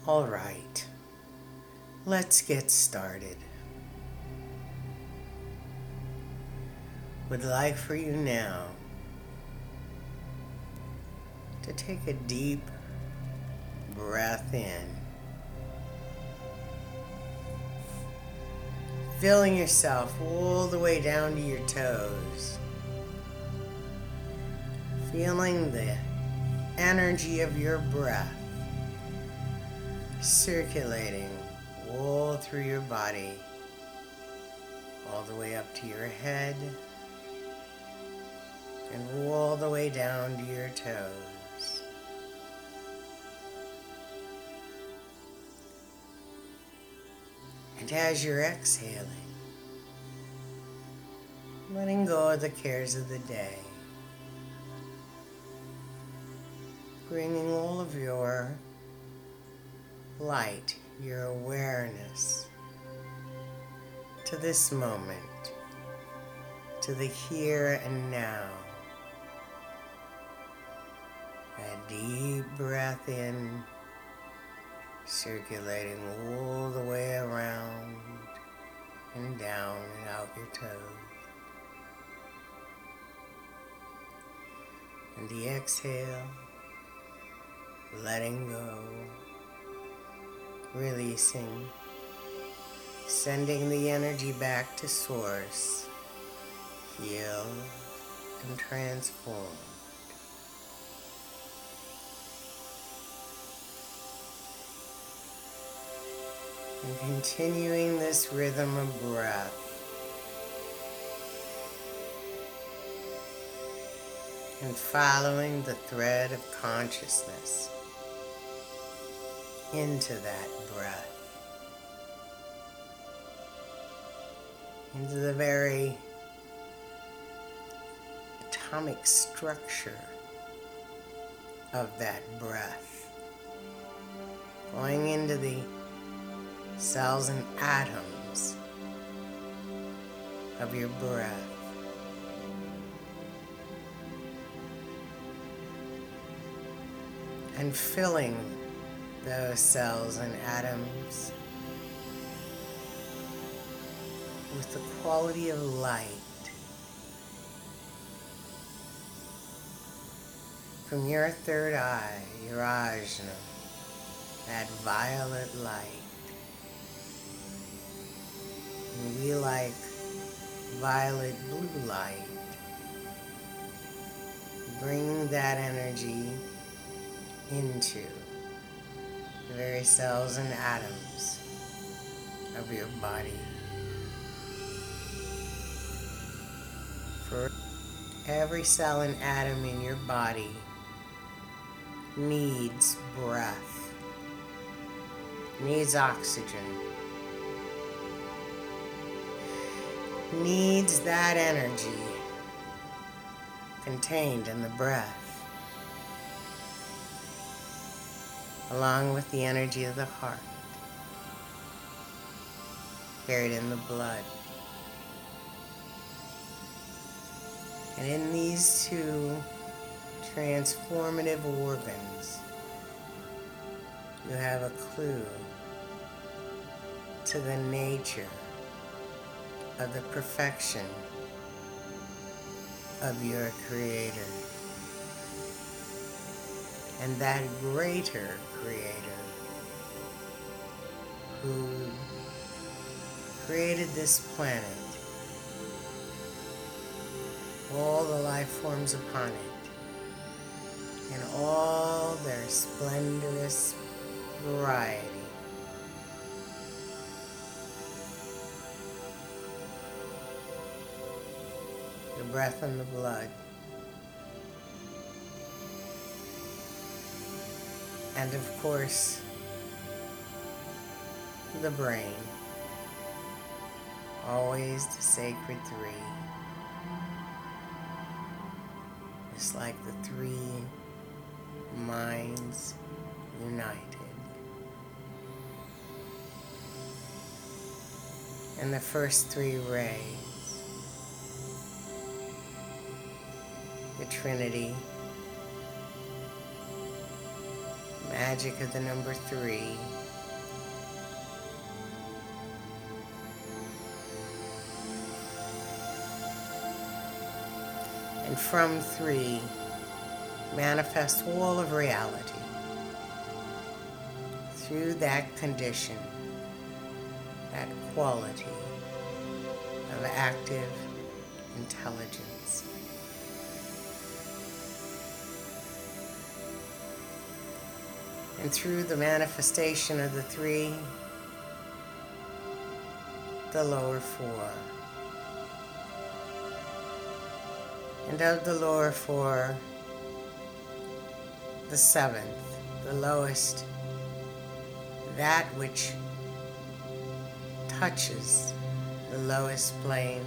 All right, let's get started. Would like for you now to take a deep breath in, filling yourself all the way down to your toes, feeling the energy of your breath circulating all through your body, all the way up to your head, and all the way down to your toes. And as you're exhaling, letting go of the cares of the day, bringing all of your light, your awareness to this moment, to the here and now. A deep breath in, circulating all the way around and down and out your toes. And the exhale, letting go, releasing, sending the energy back to source, healed and transformed. And continuing this rhythm of breath, and following the thread of consciousness into that breath, into the very atomic structure of that breath, going into the cells and atoms of your breath. And filling those cells and atoms with the quality of light from your third eye, your ajna, that violet light. And we like violet blue light, bringing that energy into the very cells and atoms of your body. For every cell and atom in your body needs breath, needs oxygen, needs that energy contained in the breath, along with the energy of the heart, carried in the blood. And in these two transformative organs, you have a clue to the nature of the perfection of your Creator. And that greater Creator who created this planet, all the life forms upon it, in all their splendorous variety. The breath and the blood, and of course, the brain, always the sacred three, just like the three minds united. And the first three rays, the Trinity, magic of the number 3. And from 3, manifest all of reality through that condition, that quality of active intelligence. And through the manifestation of the 3, the lower 4. And of the lower 4, the 7th, the lowest, that which touches the lowest plane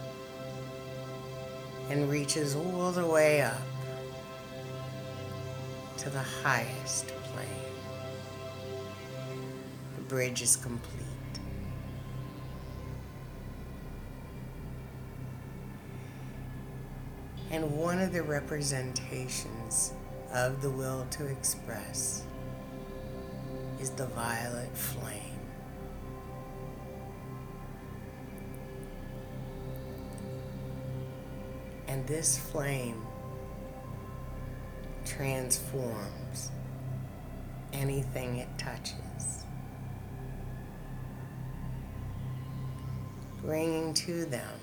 and reaches all the way up to the highest plane. The bridge is complete. And one of the representations of the will to express is the violet flame. And this flame transforms anything it touches, bringing to them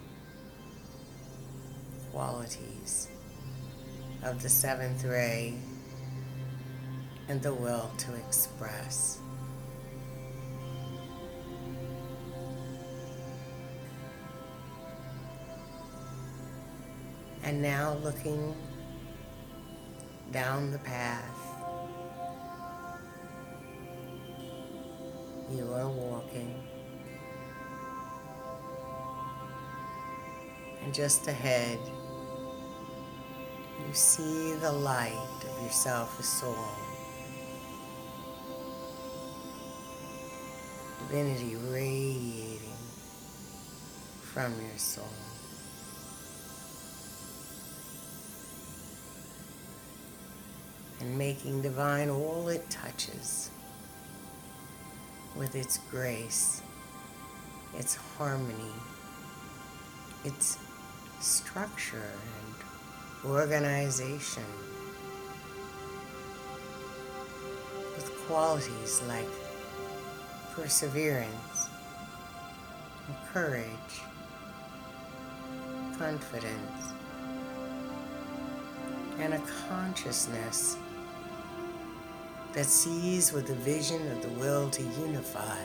qualities of the 7th ray and the will to express. And now looking down the path, you are walking, and just ahead you see the light of yourself as soul. Divinity radiating from your soul. And making divine all it touches with its grace, its harmony, its structure and organization, with qualities like perseverance, and courage, confidence, and a consciousness that sees with the vision of the will to unify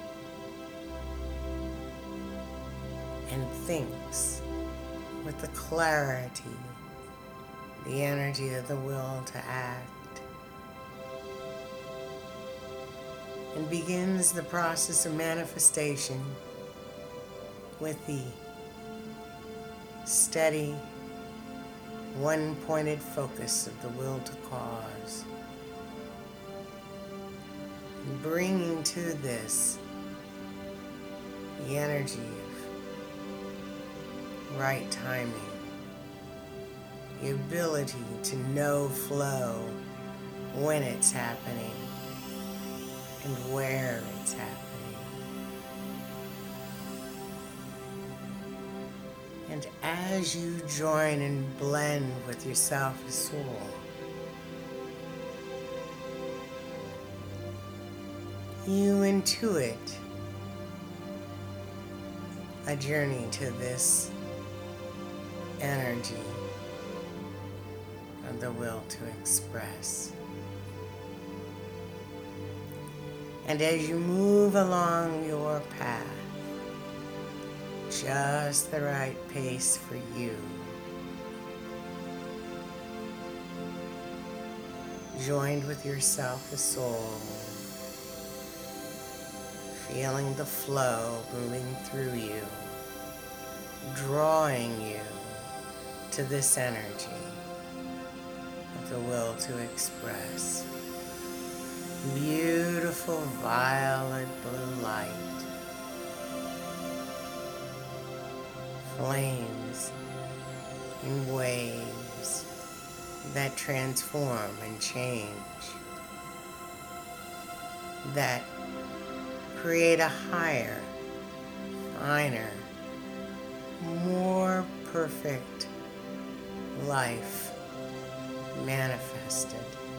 and thinks with the clarity, the energy of the will to act, and begins the process of manifestation with the steady, one-pointed focus of the will to cause, and bringing to this the energy of right timing, the ability to know flow when it's happening and where it's happening. And as you join and blend with yourself as soul, you intuit a journey to this energy of the will to express. And as you move along your path, just the right pace for you, joined with yourself as soul, feeling the flow moving through you, drawing you to this energy of the will to express. Beautiful violet blue light, flames in waves that transform and change that create a higher, finer, more perfect life manifested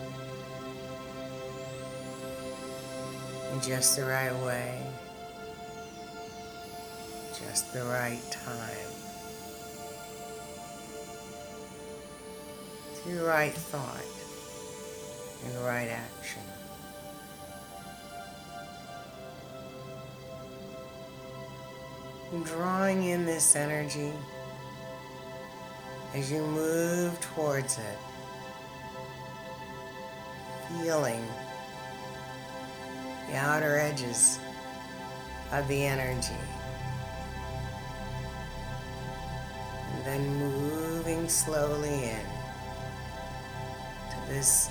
in just the right way, just the right time, through right thought and right action. And drawing in this energy as you move towards it, feeling the outer edges of the energy, and then moving slowly in to this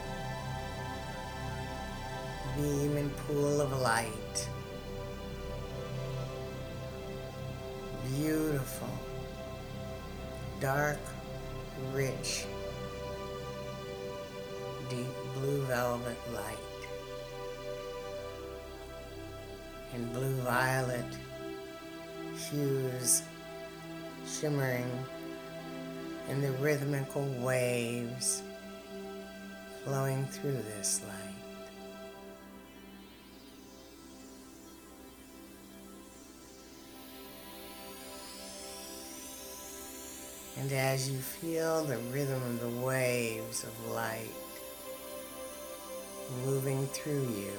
beam and pool of light. Beautiful, dark, rich, deep blue velvet light and blue violet hues shimmering in the rhythmical waves flowing through this light. And as you feel the rhythm of the waves of light moving through you,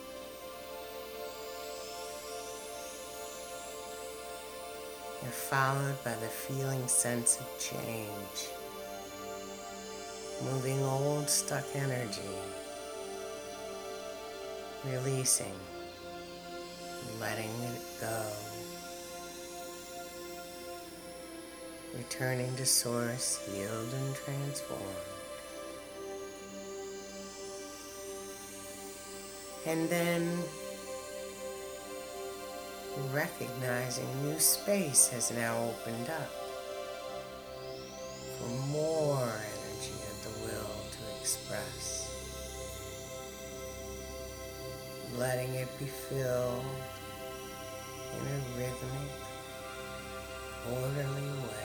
you're followed by the feeling sense of change, moving old stuck energy, releasing, letting it go. Returning to source, healed and transformed. And then recognizing new space has now opened up for more energy of the will to express. Letting it be filled in a rhythmic, orderly way.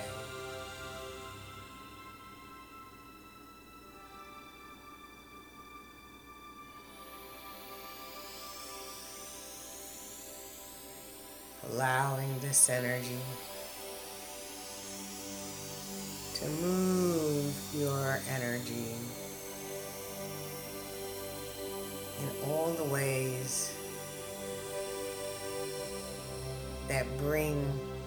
Allowing this energy to move your energy in all the ways that bring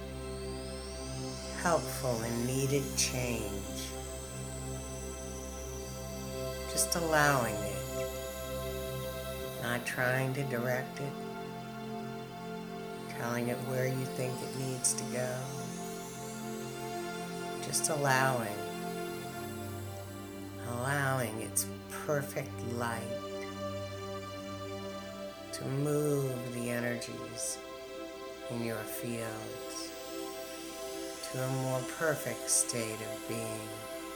helpful and needed change. Just allowing it, not trying to direct it, telling it where you think it needs to go. Just allowing its perfect light to move the energies in your fields to a more perfect state of being.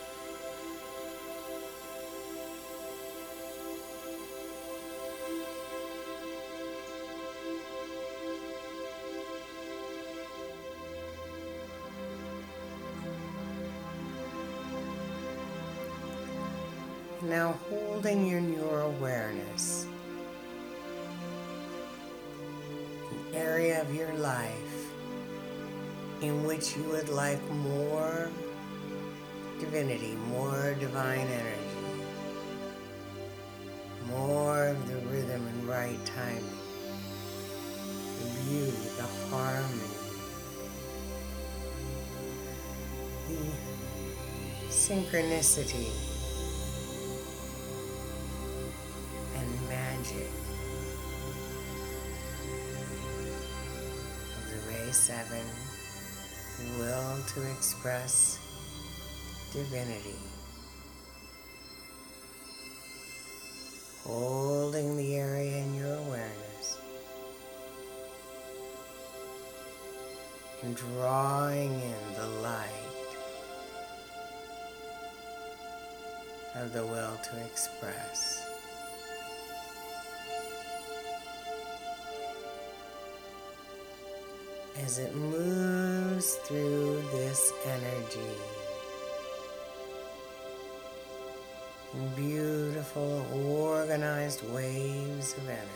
Now holding in your awareness an area of your life in which you would like more divinity, more divine energy, more of the rhythm and right timing, the beauty, the harmony, the synchronicity, magic of the Ray 7 will to express divinity. Holding the area in your awareness and drawing in the light of the will to express. as it moves through this energy in beautiful, organized waves of energy.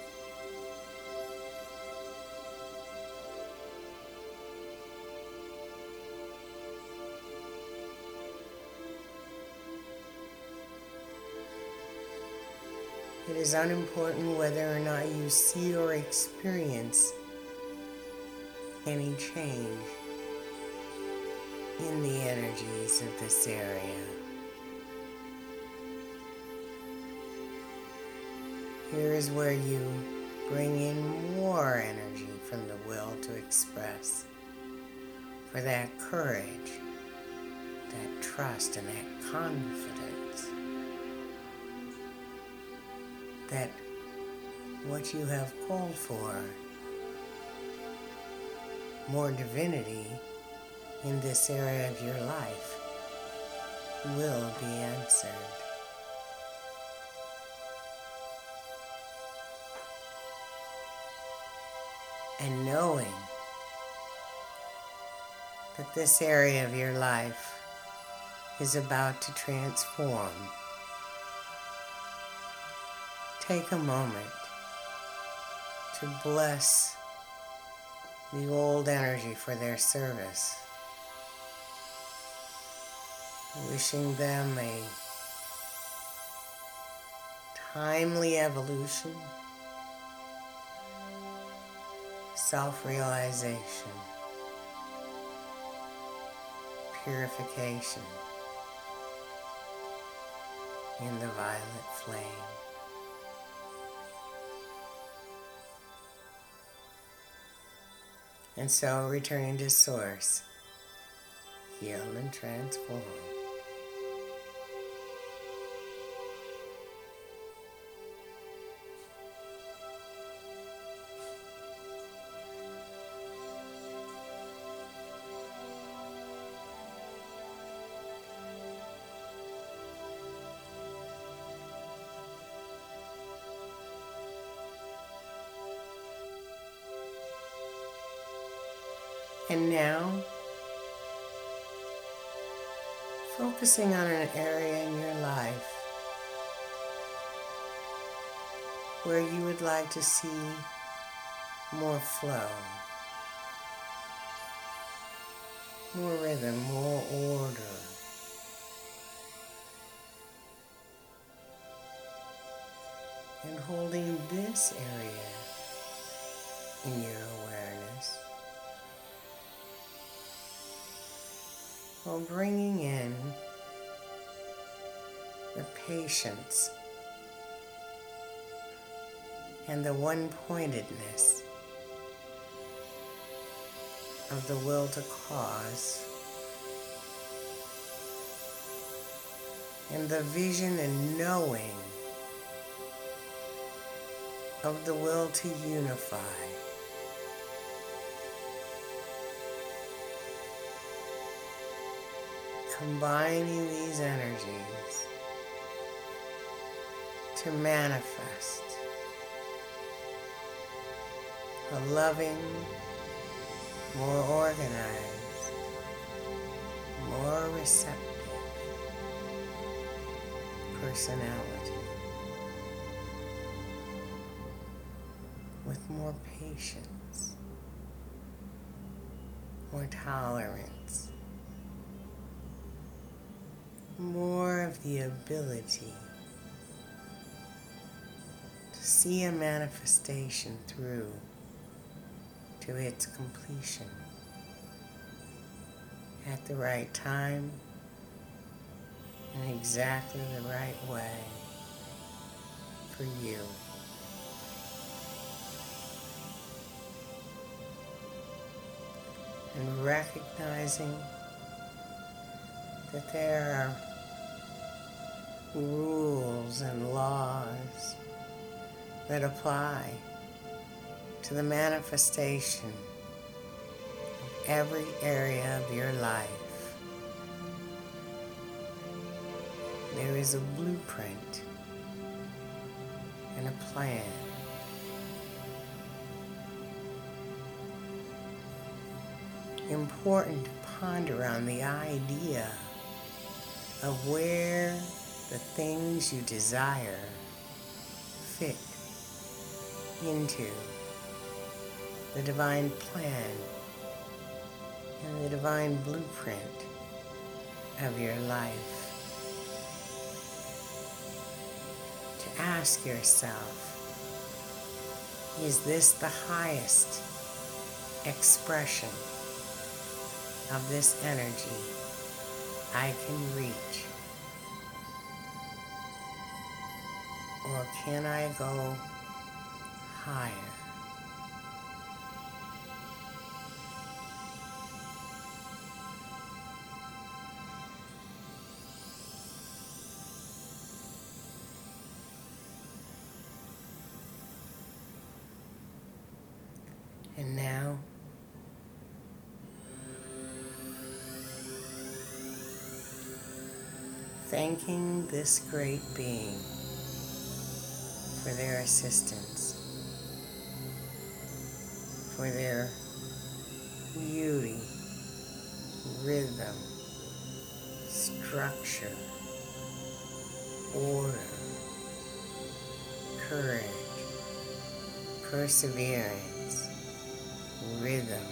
It is unimportant whether or not you see or experience any change in the energies of this area. Here is where you bring in more energy from the will to express, for that courage, that trust, and that confidence that what you have called for, more divinity in this area of your life, will be answered. And knowing that this area of your life is about to transform, take a moment to bless the old energy for their service, wishing them a timely evolution, self-realization, purification in the violet flame. And so, returning to Source, heal and transform. And now, focusing on an area in your life where you would like to see more flow, more rhythm, more order. And holding this area in your awareness, while bringing in the patience and the one-pointedness of the will to cause, and the vision and knowing of the will to unify. Combining these energies to manifest a loving, more organized, more receptive personality with more patience, more tolerance, more of the ability to see a manifestation through to its completion at the right time in exactly the right way for you. And recognizing that there are rules and laws that apply to the manifestation of every area of your life. There is a blueprint and a plan. important to ponder on the idea of where the things you desire fit into the divine plan and the divine blueprint of your life. To ask yourself, is this the highest expression of this energy I can reach? Or can I go higher? And now, thanking this great being for their assistance, for their beauty, rhythm, structure, order, courage, perseverance, rhythm,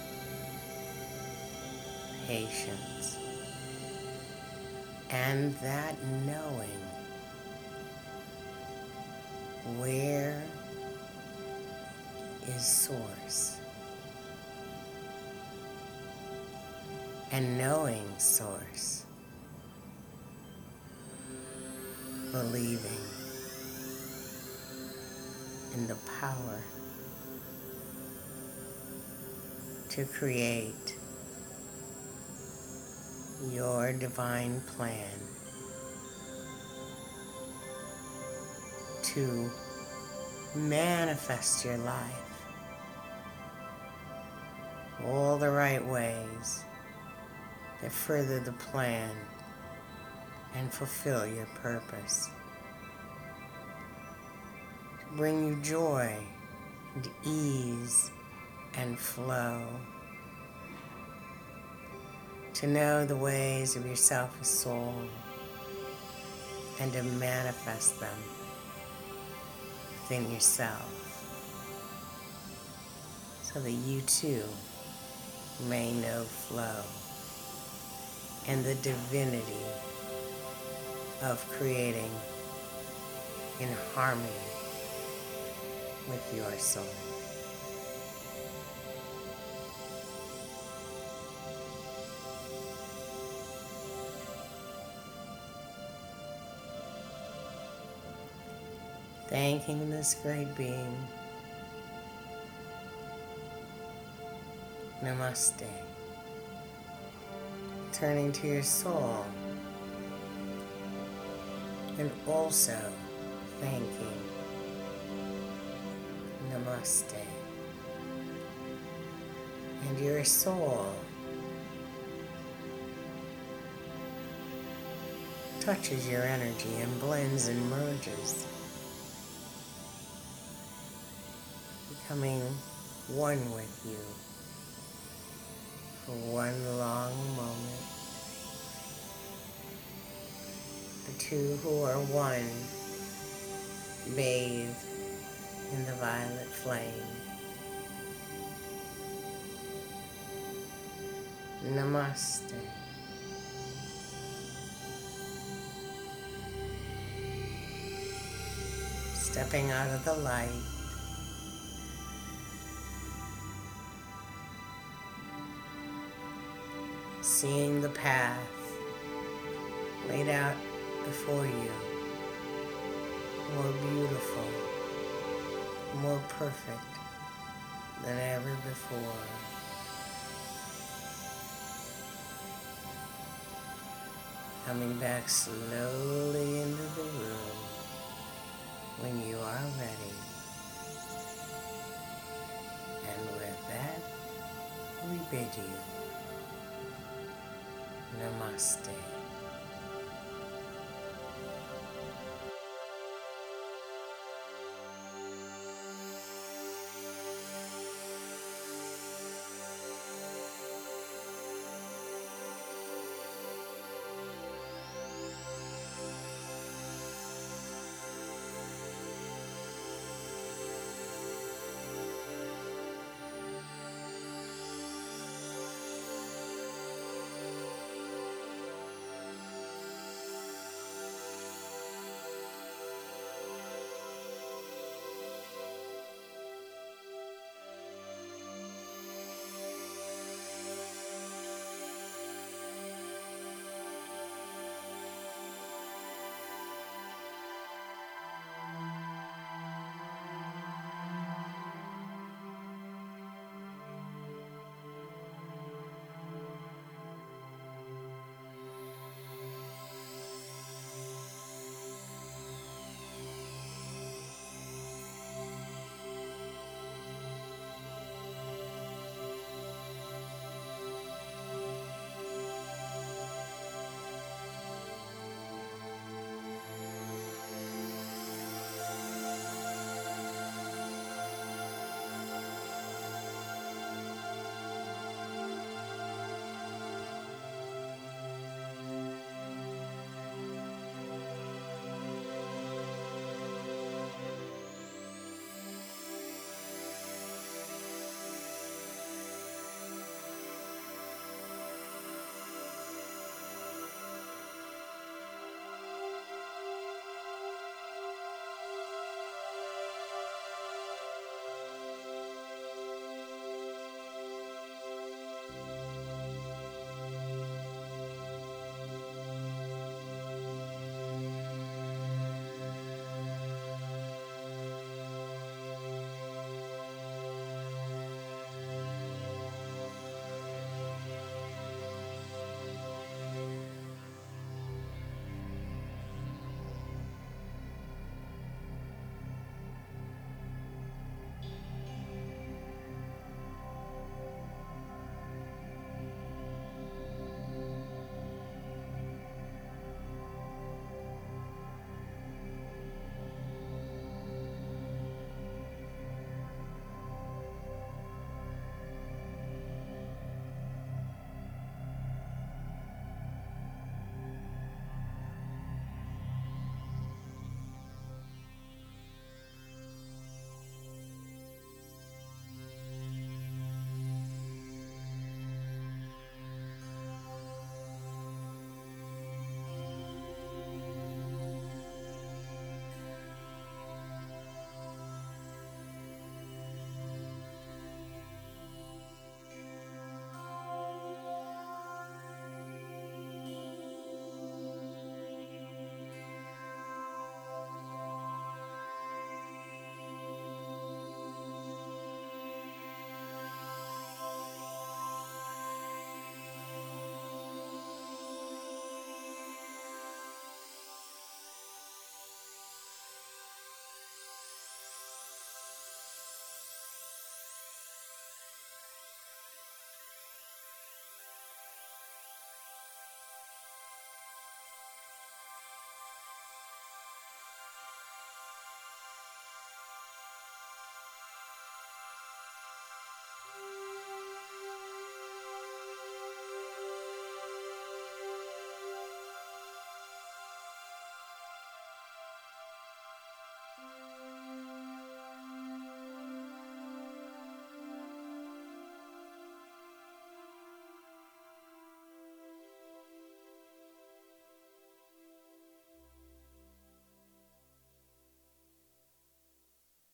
patience, and that knowing where is source, and knowing source, believing in the power to create your divine plan, to manifest your life all the right ways that further the plan and fulfill your purpose, to bring you joy and ease and flow, to know the ways of yourself as soul and to manifest them within yourself so that you too may know flow and the divinity of creating in harmony with your soul. Thanking this great being. Namaste. Turning to your soul and also thanking. Namaste. And your soul touches your energy and blends and merges, becoming one with you for one long moment. The two who are one bathe in the violet flame. Namaste. Stepping out of the light, seeing the path laid out before you, more beautiful, more perfect than ever before. Coming back slowly into the room when you are ready. And with that, we bid you Namaste.